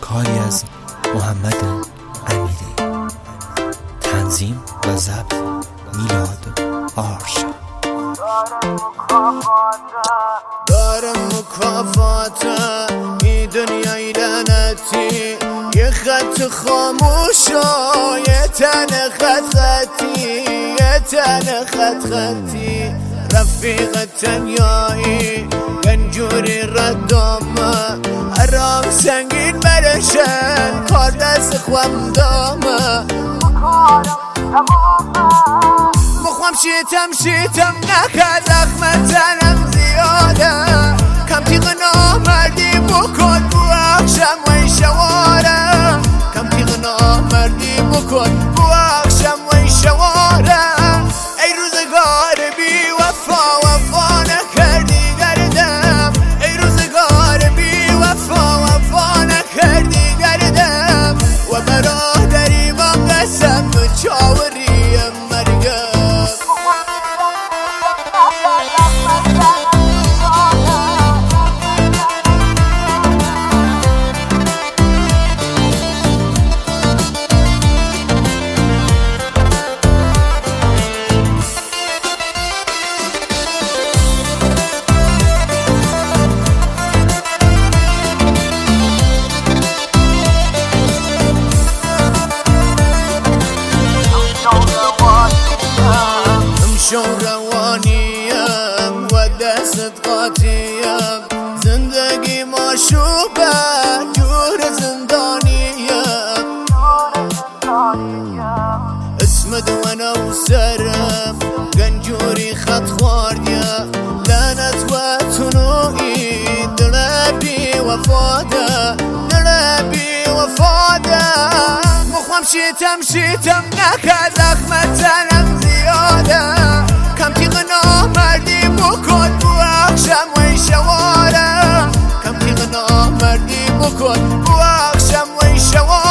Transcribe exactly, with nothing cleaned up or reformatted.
کاری از محمد امیری، تنظیم و ضبط میلاد آرشا. داره مکافاته این دنیای لعنتی، یه خط خاموشا یه تن خط خطی، یه تن خط خطی. رفیق تنیایی گنجوری ردامه، حرام سنگین برشن کار دست خوام دامه. مخوام شیتم شیتم نکرد زخم تنم زیاده، کم تیغ نامردی بکن بو اخشم و این شواره، کم تیغ نامردی بکن بو اخشم و این شواره. ای روزگار بی وفا وفا نکردی دردم، ای روزگار بی وفا وفا نکردی دردم. و برادری بام قسم و چاوریم مرگم. شو روانیم و دست قاطیم، زندگی مشوبه جور زندانیم. اسم دوانه و سرم گنجوری خط خواردیم، لعنت و تنوعی دل بی وفاده، دل بی وفاده. مخوام شیتم شیتم نکرد زخم تنم زیاده، کم تیغ نامردی بکن بو اخشم و این شواره، کم تیغ نامردی بکن بو اخشم و این شواره.